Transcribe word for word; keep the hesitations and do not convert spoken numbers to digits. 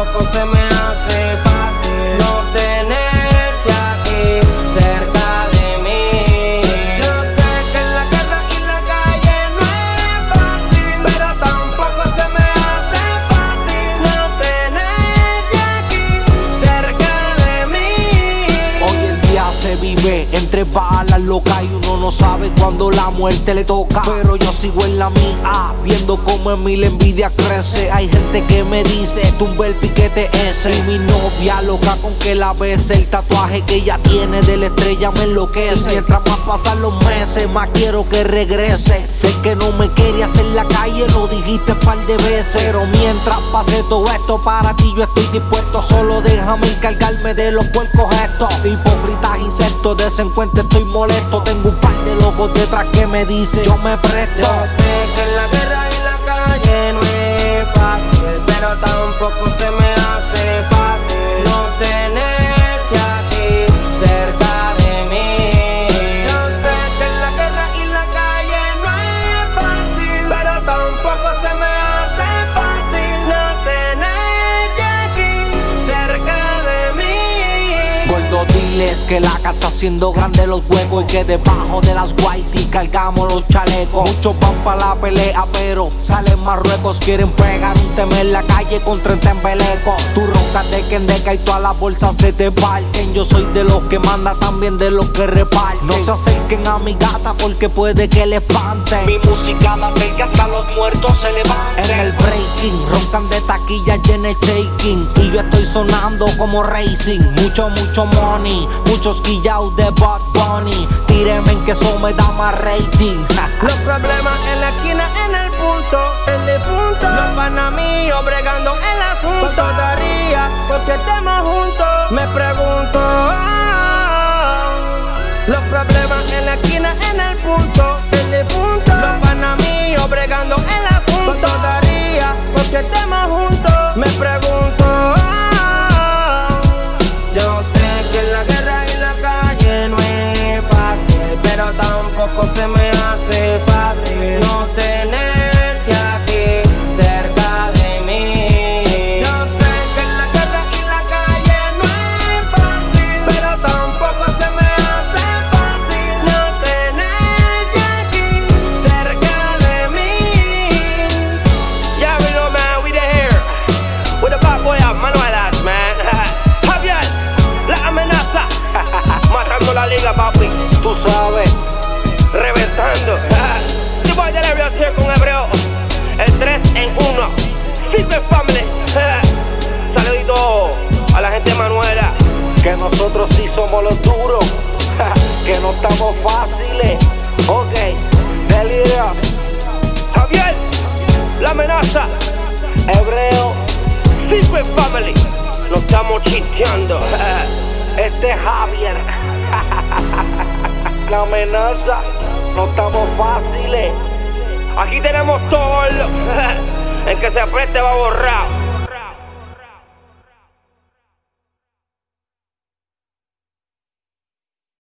tampoco se me hace fácil no tenerte aquí cerca de mí. Yo sé que en la casa y la calle no es fácil, pero tampoco se me hace fácil no tenerte aquí cerca de mí. Hoy en día se vive entre balas locas y uno no sabe cuándo la muerte le toca. Pero yo sigo en la mía, viendo cómo en mí la envidia crece. Hay gente que me dice, tumba el piquete ese. Y mi novia loca con que la bese. El tatuaje que ella tiene de la estrella me enloquece. Y mientras más pasan los meses, más quiero que regrese. Sé que no me querías en la calle, lo dijiste par de veces. Pero mientras pase todo esto, para ti yo estoy dispuesto. Solo déjame encargarme de los puercos estos. Hipócritas, insectos, de ese encuentro estoy molesto. Tengo un par de locos detrás que me dicen, yo me presto. Yo sé que en la guerra y la calle no es fácil, pero tampoco se me hace fácil no tenerte aquí cerca de mí. Yo sé que en la guerra y la calle no es fácil, pero tampoco se me hace fácil no tenerte aquí cerca de mí. Gordo, diles que la casa está haciendo grande los huecos y que debajo de las whitey cargamos los chalecos. Muchos van para la pelea, pero salen marruecos. Quieren pegar un tema en la calle con treinta embelecos. Tú roncas de quendeca y todas las bolsas se te parten. Yo soy de los que manda, también de los que reparten. No se acerquen a mi gata porque puede que le espanten. Mi música me hace que hasta los muertos se levanten. En el breaking, roncan de taquilla llena de shaking. Y yo estoy sonando como racing. Mucho, mucho money, muchos guillados de Bad Bunny. Tírenme en que eso me da más rating. Los problemas en la esquina, en el punto, el difunto. Los panas míos bregando el asunto. ¿Cuánto daría porque estemos juntos? Me pregunto. Los problemas en la esquina, en el punto, el difunto. Los panas míos bregando el asunto. ¿Cuánto daría porque estemos juntos? Me pregunto. Yo sé que en la guerra y la calle no es fácil, pero tampoco se me hace fácil no tenerte aquí cerca de mí. Yo sé que en la guerra y la calle no es fácil, pero tampoco se me hace fácil no tenerte aquí cerca de mí. Yeah, we know, man, we the here with the bad boy of Manuelas, man. Javier, la amenaza, matando la liga, papi. Tú sabes, reventando. Si voy a nervios here con Hebreo, el tres en uno, Secret Family. Saludito a la gente de Manuela. que nosotros sí somos los duros. Que no estamos fáciles. Ok, Delirious, Javier, la amenaza, Hebreo, Secret Family. Nos estamos chisteando. este es Javier. La amenaza, no estamos fáciles. Aquí tenemos todo. En que se preste va borrado.